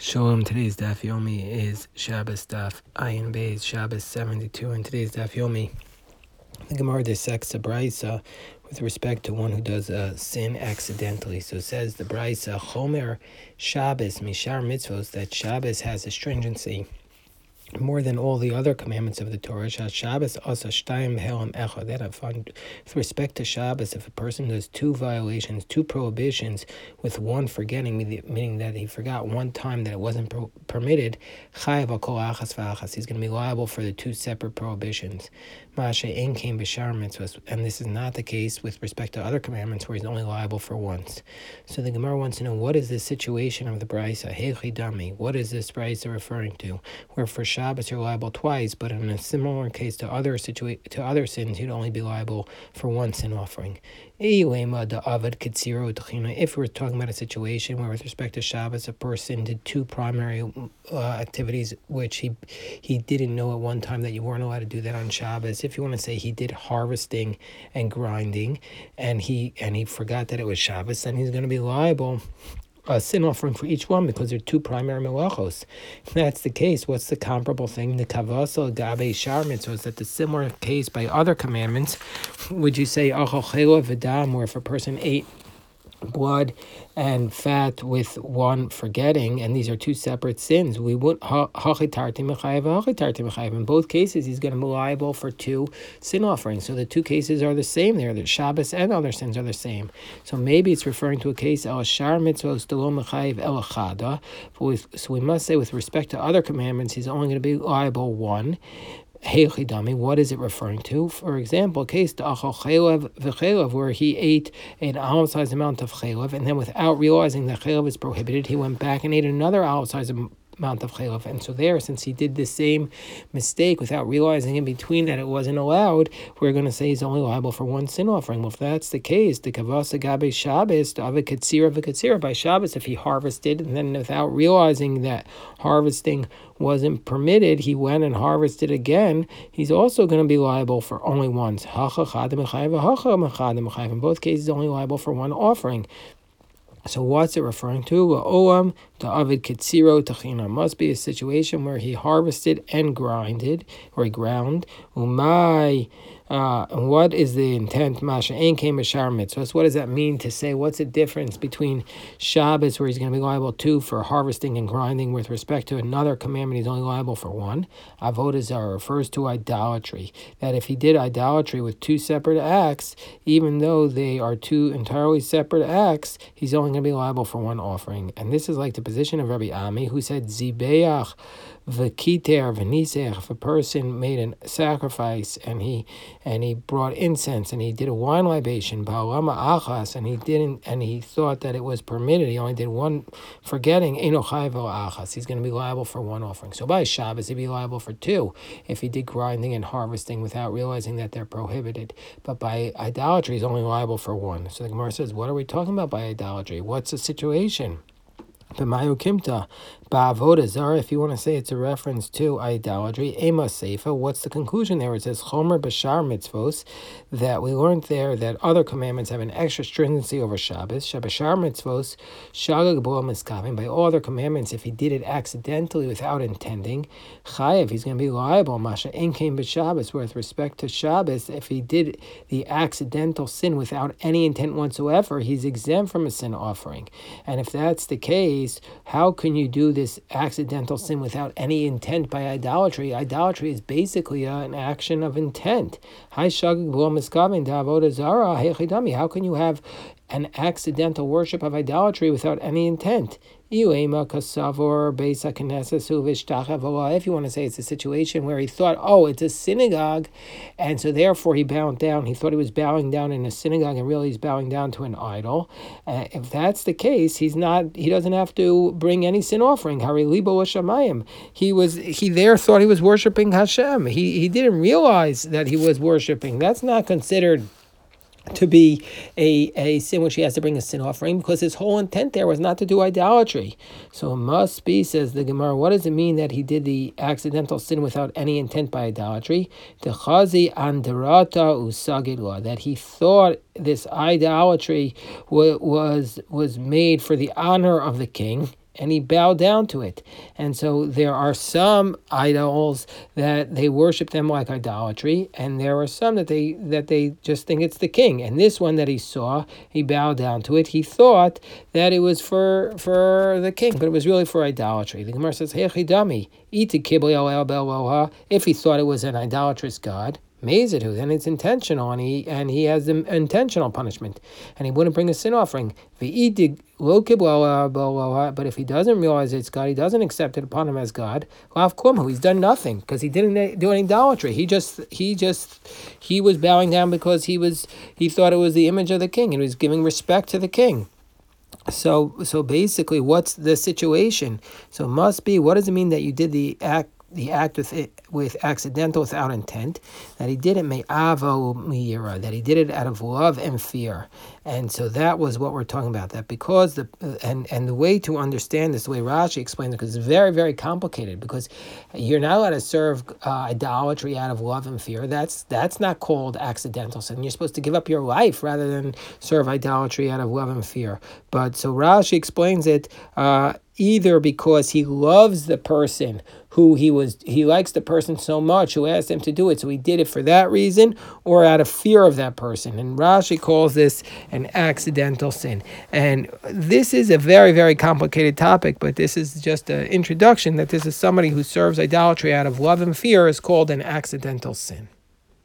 Shalom, today's Daf Yomi is Shabbos Daf Ayin Beis, Shabbos 72, and today's Daf Yomi, the Gemara dissects a Braisa with respect to one who does a sin accidentally. So it says the Braisa, Chomer Shabbos Mishar Mitzvos, that Shabbos has astringency more than all the other commandments of the Torah. Shabbos asa shtayim helam echad. That I find with respect to Shabbos, if a person does two violations, two prohibitions, with one forgetting, meaning that he forgot one time that it wasn't permitted, chayav al kol achas v'achas. He's going to be liable for the two separate prohibitions. Ma'aseh ein kein b'shar mitzvos, and this is not the case with respect to other commandments where he's only liable for once. So the Gemara wants to know, what is the situation of the Braisa? Heichi dami. What is this Braisa referring to? Where for Shabbos you're liable twice, but in a similar case to other sins, you'd only be liable for one sin offering. If we're talking about a situation where with respect to Shabbos, a person did two primary activities which he didn't know at one time that you weren't allowed to do that on Shabbos. If you want to say he did harvesting and grinding and he forgot that it was Shabbos, then he's going to be liable a sin offering for each one because they're two primary melachos. If that's the case, what's the comparable thing? The kavasa gabe shar mitzvos, that the similar case by other commandments, would you say achal chela v'dam, where if a person ate blood and fat with one forgetting, and these are two separate sins, we would in both cases he's going to be liable for two sin offerings. So the two cases are the same there. The Shabbos and other sins are the same. So maybe it's referring to a case el shar mitzvos delo mechayev el achada. So we must say with respect to other commandments he's only going to be liable one. What is it referring to? For example, case where he ate an olive-sized amount of chaylev, and then without realizing that chaylev is prohibited, he went back and ate another olive-sized amount of chaylev. And so there, since he did the same mistake without realizing in between that it wasn't allowed, we're going to say he's only liable for one sin offering. Well, if that's the case, the kavasa gabe Shabbos, the ave katsira by Shabbos, if he harvested and then without realizing that harvesting wasn't permitted, he went and harvested again, he's also going to be liable for only once. In both cases, only liable for one offering. So what's it referring to? The avid katsiro tachina must be a situation where he harvested and grinded, or he ground. What is the intent? Masha ein kein b'shar mitzvos. What does that mean to say? What's the difference between Shabbos, where he's going to be liable two for harvesting and grinding, with respect to another commandment he's only liable for one? Avodah zarah refers to idolatry. That if he did idolatry with two separate acts, even though they are two entirely separate acts, he's only going to be liable for one offering. And this is like the position of Rabbi Ami, who said zibeach v'kiter v'nisech. If a person made a sacrifice and he brought incense and he did a wine libation, ba'alama achas, and he thought that it was permitted, he only did one forgetting, eino chayv achas, he's going to be liable for one offering. So by Shabbos he'd be liable for two if he did grinding and harvesting without realizing that they're prohibited. But by idolatry he's only liable for one. So the Gemara says, what are we talking about by idolatry? What's the situation? B'mayu kimta, ba'avodah zarah, if you want to say it's a reference to idolatry, ema seifa, what's the conclusion there? It says chomer b'shar mitzvos, that we learned there that other commandments have an extra stringency over Shabbos. Shabashar mitzvos, shagag bo miskavim, by all other commandments, if he did it accidentally without intending, chayev, he's going to be liable. Masha ein kein b'Shabbos, with respect to Shabbos, if he did the accidental sin without any intent whatsoever, he's exempt from a sin offering. And if that's the case, how can you do this accidental sin without any intent by idolatry? Idolatry is basically an action of intent. How can you have an accidental worship of idolatry without any intent? If you want to say it's a situation where he thought, oh, it's a synagogue, and so therefore he bowed down. He thought he was bowing down in a synagogue, and really he's bowing down to an idol. If that's the case, he doesn't have to bring any sin offering. He there thought he was worshiping Hashem. He didn't realize that he was worshiping. That's not considered to be a sin which he has to bring a sin offering, because his whole intent there was not to do idolatry. So it must be, says the Gemara, what does it mean that he did the accidental sin without any intent by idolatry? Techazi andarata usagidla, that he thought this idolatry was made for the honor of the king. and he bowed down to it. And so there are some idols that they worship them like idolatry, and there are some that they just think it's the king. And this one that he saw, he bowed down to it. He thought that it was for the king, but it was really for idolatry. The Gemara says, if he thought it was an idolatrous god, Mezidhu, then it's intentional, and he has the intentional punishment, and he wouldn't bring a sin offering. But if he doesn't realize it's God, he doesn't accept it upon him as God. He's done nothing because he didn't do any idolatry. He was bowing down because he thought it was the image of the king, and he was giving respect to the king. So basically, what's the situation? So it must be, what does it mean that you did the act with accidental, without intent, that he did it me'avo miyira, that he did it out of love and fear. And so that was what we're talking about, that because and the way to understand this, the way Rashi explained it, because it's very, very complicated, because you're not allowed to serve idolatry out of love and fear. That's not called accidental sin. You're supposed to give up your life rather than serve idolatry out of love and fear. But so Rashi explains it either because he loves the person who he likes the person so much who asked him to do it, so he did it for that reason, or out of fear of that person. And Rashi calls this an accidental sin. And this is a very, very complicated topic, but this is just an introduction that this is somebody who serves idolatry out of love and fear is called an accidental sin.